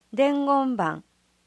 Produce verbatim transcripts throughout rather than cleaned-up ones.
伝言板。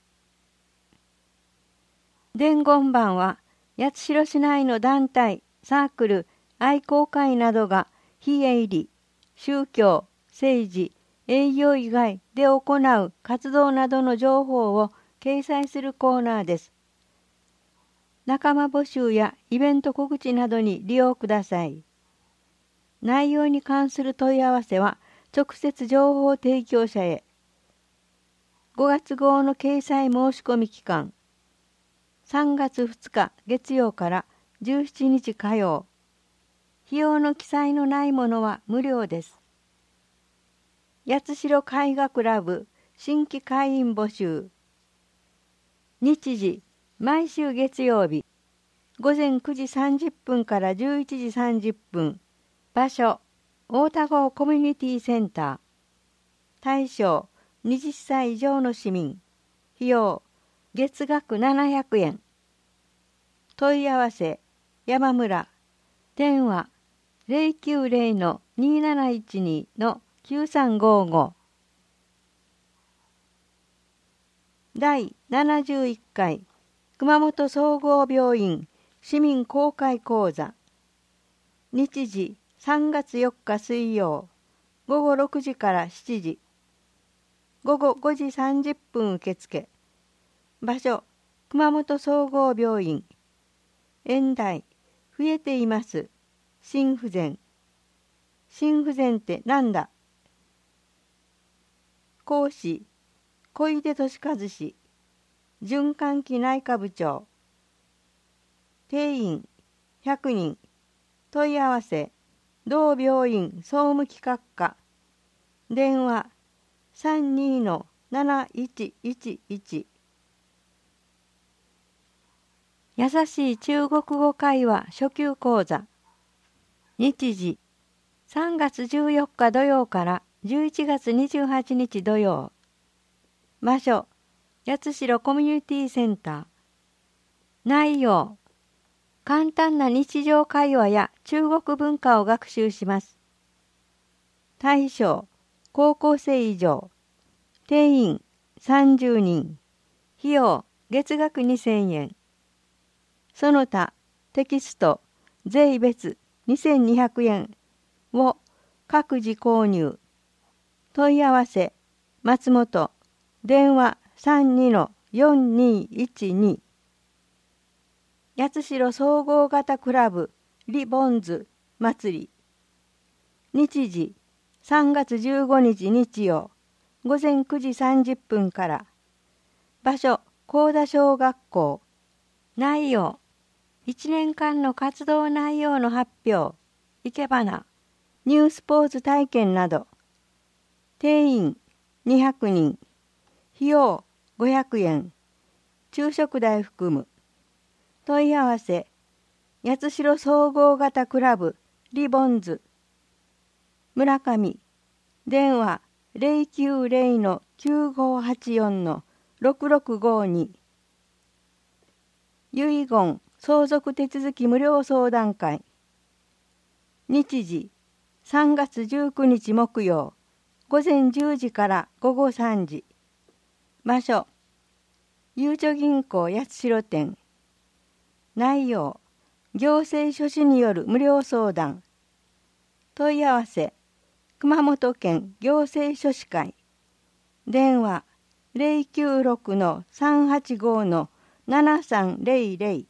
伝言板は八代市内の団体、サークル、愛好会などが非営利、宗教、政治、営業以外で行う活動などの情報を掲載するコーナーです。仲間募集やイベント告知などに利用ください。内容に関する問い合わせは直接情報提供者へ。ごがつ号の掲載申し込み期間、さんがつふつか月曜からじゅうしちにち火曜。費用の記載のないものは無料です。八代絵画クラブ新規会員募集。日時、毎週月曜日、ごぜんくじさんじゅっぷんからじゅういちじさんじゅっぷん。場所、大田郷コミュニティセンター。対象、はたち以上の市民。費用、月額ななひゃくえん。問い合わせ、山村。電話、ゼロきゅうゼロのにーなないちにのきゅうさんごーご。だいななじゅういっかい熊本総合病院市民公開講座。日時さんがつよっか水曜、ごごろくじからしちじ。ごごごじさんじゅっぷん受付。場所、熊本総合病院。演題、増えています。心不全。心不全ってなんだ？講師、小出俊和氏。循環器内科部長。定員ひゃくにん。問い合わせ、同病院総務企画課。電話さんにーのなないちいちいち。優しい中国語会話初級講座。日時さんがつじゅうよっか土曜からじゅういちがつにじゅうはちにち土曜。場所、八代コミュニティセンター。内容、簡単な日常会話や中国文化を学習します。対象、高校生以上。定員さんじゅうにん。費用月額にせんえん。その他テキスト税別にせんにひゃくえんを各自購入。問い合わせ松本。電話さんにのよんにいちに。八代総合型クラブリボンズ祭り。日時さんがつじゅうごにち日曜、ごぜんくじさんじゅっぷんから。場所、高田小学校。内容、いちねんかんの活動内容の発表、生け花、ニュースポーツ体験など。定員にひゃくにん。費用ごひゃくえん。昼食代含む。問い合わせ、八代総合型クラブリボンズ。村上。電話ゼロきゅうゼロのきゅうごはちよんのろくろくごに。遺言相続手続き無料相談会。日時さんがつじゅうくにち木曜、ごぜんじゅうじからごごさんじ。場所、ゆうちょ銀行八代店。内容、行政書士による無料相談。問い合わせ、熊本県行政書士会。電話ゼロきゅうろくのさんはちごのななさんゼロゼロ。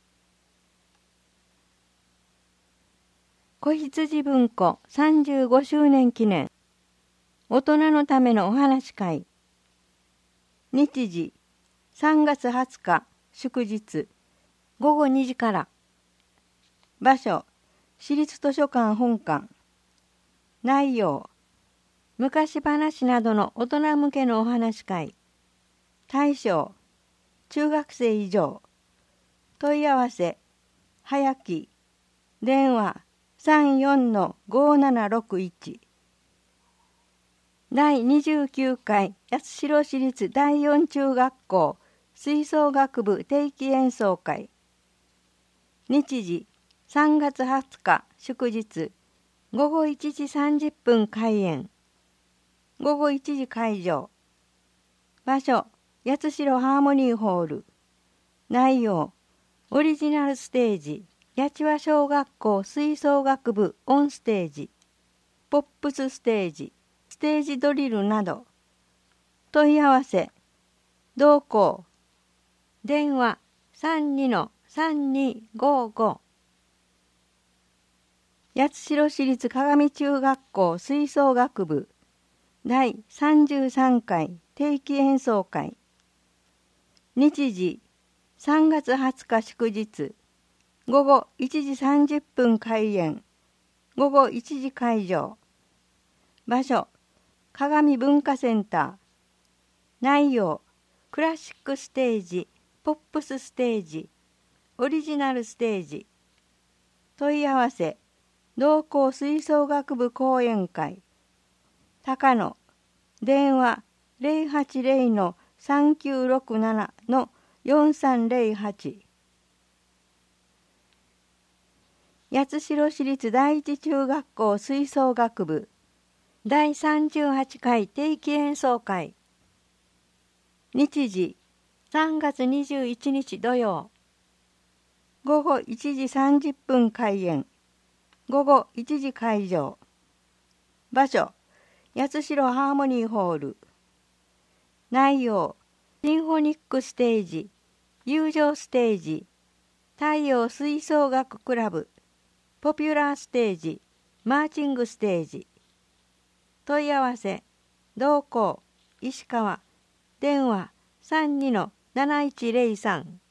子羊文庫さんじゅうごしゅうねん記念。大人のためのお話会。日時さんがつはつか祝日、ごごにじから。場所、市立図書館本館。内容、昔話などの大人向けのお話会。対象、中学生以上。問い合わせ、はやき。電話さんよんのごななろくいち。だいにじゅうきゅうかい八代市立だいよん中学校吹奏楽部定期演奏会。日時さんがつはつか祝日、ごごいちじさんじゅっぷん開演。ごごいちじ会場。 場所、八代ハーモニーホール。内容、オリジナルステージ、八千小学校吹奏楽部オンステージ、ポップスステージ、ステージドリルなど。問い合わせ、同行、電話 さんにのさんにごご。八代市立鏡中学校吹奏楽部だいさんじゅうさんかい定期演奏会。日時さんがつはつか祝日、午後いちじさんじゅっぷん開演、午後いちじ会場。場所、鏡文化センター。内容、クラシックステージ、ポップスステージ、オリジナルステージ。問い合わせ、同校吹奏楽部講演会。高野、電話 ゼロはちゼロのさんきゅうろくななのよんさんゼロはち。八代市立第一中学校吹奏楽部だいさんじゅうはちかい定期演奏会。日時さんがつにじゅういちにち土曜、午後いちじさんじゅっぷん開演、午後いちじ会場。場所、八代ハーモニーホール。内容、シンフォニックステージ、友情ステージ、太陽吹奏楽クラブ、ポピュラーステージ、マーチングステージ。問い合わせ、同行、石川、電話 さんにのなないちゼロさん。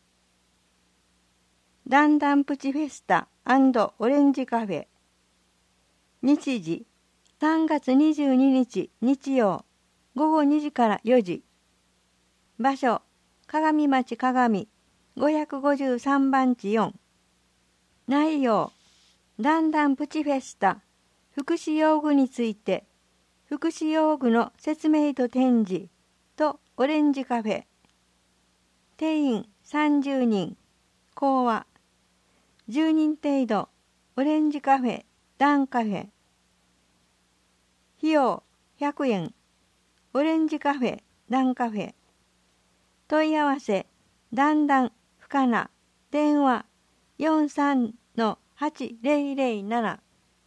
ダンダンプチフェスタ&オレンジカフェ。日時さんがつにじゅうににち日曜、午後にじからよじ。場所、鏡町鏡ごひゃくごじゅうさんばんちよん。内容、ダンダンプチフェスタ、福祉用具について、福祉用具の説明と展示とオレンジカフェ。定員さんじゅうにん、講話じゅうにん程度、オレンジカフェ、ダンカフェ。費用ひゃくえん、オレンジカフェ、ダンカフェ。問い合わせ、だんだん不可な、電話 よんさんのはちゼロゼロなな。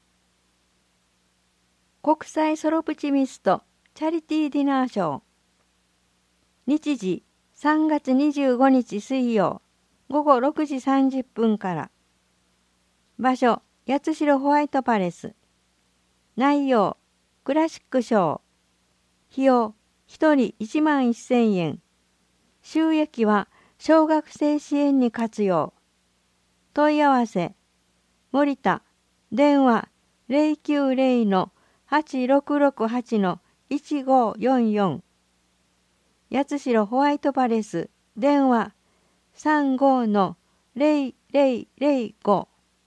国際ソロプチミストチャリティーディナーショー。日時さんがつにじゅうごにち水曜、午後ろくじさんじゅっぷんから。場所、八代ホワイトパレス。内容、クラシックショー。費用ひとりいちまんせんえん。収益は小学生支援に活用。問い合わせ、森田、電話 ゼロきゅうゼロのはちろくろくはちのいちごよんよん。八代ホワイトパレス、電話さんごのゼロゼロゼロご。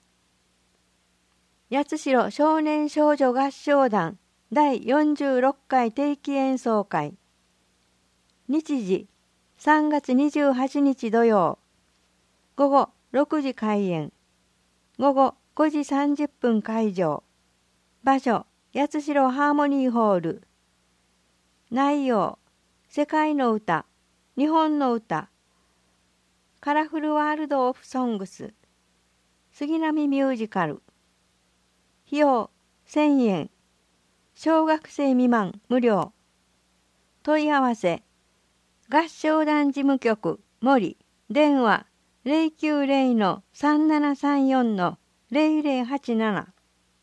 八代少年少女合唱団だいよんじゅうろっかい定期演奏会。日時さんがつにじゅうはちにち土曜、午後ろくじ開演、午後ごじさんじゅっぷん会場。場所、八代ハーモニーホール。内容、世界の歌、日本の歌、カラフルワールドオフソングス、杉並ミュージカル。費用せんえん、小学生未満無料。問い合わせ、合唱団事務局森、電話ゼロきゅうゼロのさんななさんよんのゼロゼロはちなな。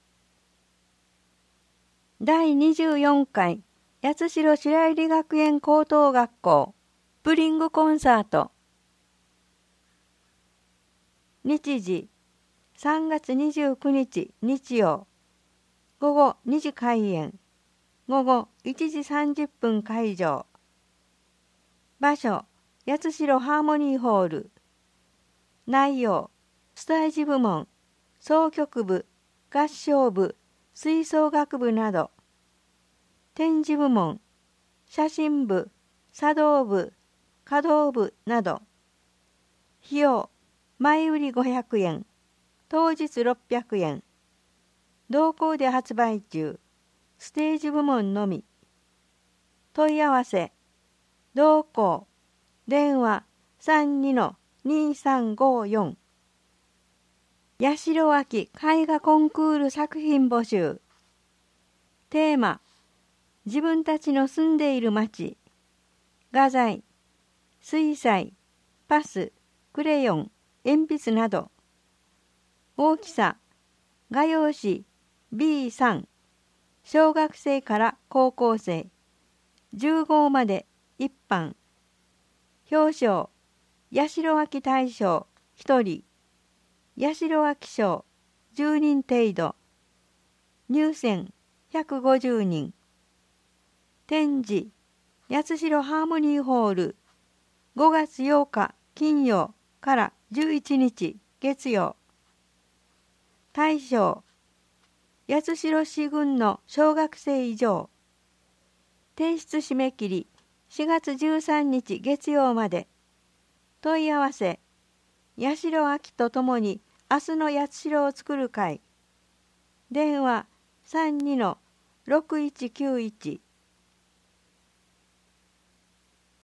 だいにじゅうよんかい八代白百合学園高等学校スプリングコンサート。日時さんがつにじゅうくにち日曜、午後にじ開演、午後いちじさんじゅっぷん会場。場所、八代ハーモニーホール。内容、スタージ部門、奏曲部、合唱部、吹奏楽部など。展示部門、写真部、茶道部、華道部など。費用、前売りごひゃくえん、当日ろっぴゃくえん。同行で発売中、ステージ部門のみ。問い合わせ、 同行電話 さんにのにさんごよん。 八代亜紀絵画コンクール作品募集。テーマ、自分たちの住んでいる町。画材、水彩、パス、クレヨン、鉛筆など。大きさ、画用紙 ビーさん、小学生から高校生、じゅう号まで一般。表彰、八代亜紀大賞ひとり、八代亜紀賞じゅうにん程度。入選ひゃくごじゅうにん。展示、八代ハーモニーホール、ごがつようか金曜からじゅういちにち月曜。対象、八代市郡の小学生以上。提出締め切りしがつじゅうさんにち月曜まで。問い合わせ、八代亜紀とともに明日の八代を作る会。電話 さんにのろくいちきゅういち